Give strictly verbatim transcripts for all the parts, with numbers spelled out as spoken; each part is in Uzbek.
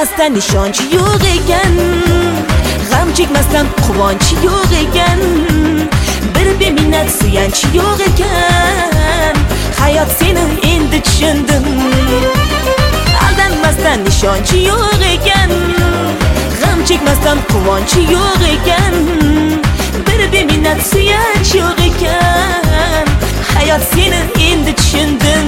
aldanmasdan ishonchi yo'q ekan, g'am chekmasdan quvonchi yo'q ekan, bir beminnat suyanchi yo'q ekan. Hayot seni endi tushundim. Aldanmasdan ishonchi yo'q ekan, g'am chekmasdan quvonchi yo'q ekan, bir beminnat suyanch yo'q ekan. Hayot seni endi tushundim.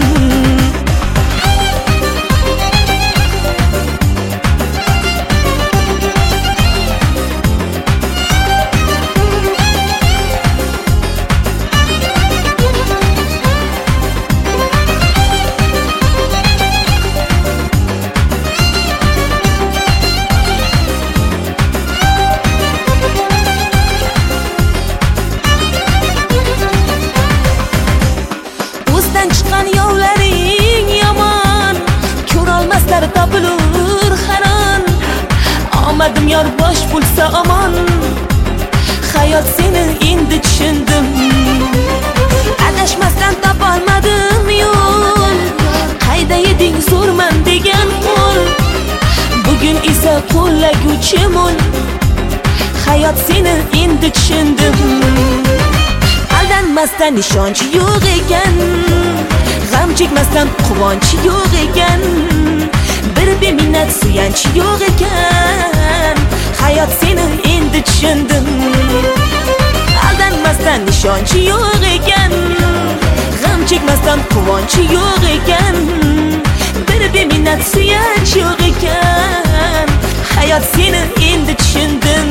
Chiqqan yovlaring yomon, ko'rolmaslar topilur haron. Omadim yor bosh bo'lsa omon, hayot seni endi tushundim. Adashmasdan topolmadim yo'l, qayda eding zo'rman degan qo'l, bugun esa qo'llaguvchi mo'l. Hayot seni endi tushundim. Aldanmasdan ishonchi yo'q ekan, g'am chekmasdan quvonchi yo'q ekan, bir beminnat suyanchi yo'q ekan. Hayot seni endi tushundim. Aldanmasdan ishonchi yo'q ekan, g'am chekmasdan quvonchi yo'q ekan, bir beminnat suyanchi yo'q ekan. Hayot seni endi tushundim.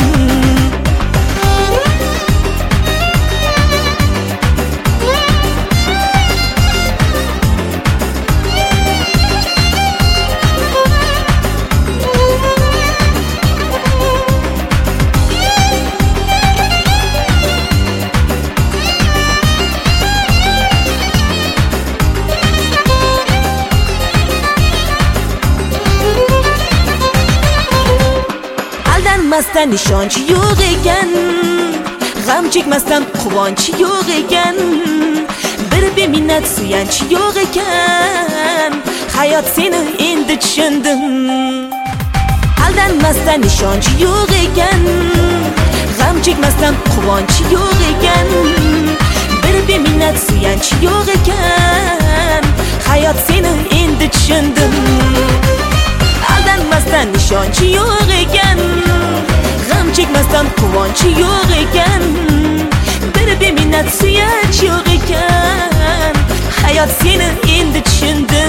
Aldanmasdan ishonchi yo'q ekan, g'am chekmasdan quvonchi yo'q ekan, bir beminnat suyanchi yo'q ekan. Hayot seni endi tushundim. Aldanmasdan ishonchi yo'q ekan, g'am chekmasdan quvonchi yo'q ekan, bir beminnat suyanchi yo'q ekan. Hayot seni endi tushundim. Aldanmasdan ishonchi yo'q ekan, g'am chekmasdan quvonchi yo'q ekan, bir beminnat suyanch yo'q ekan. Hayot seni endi tushundim.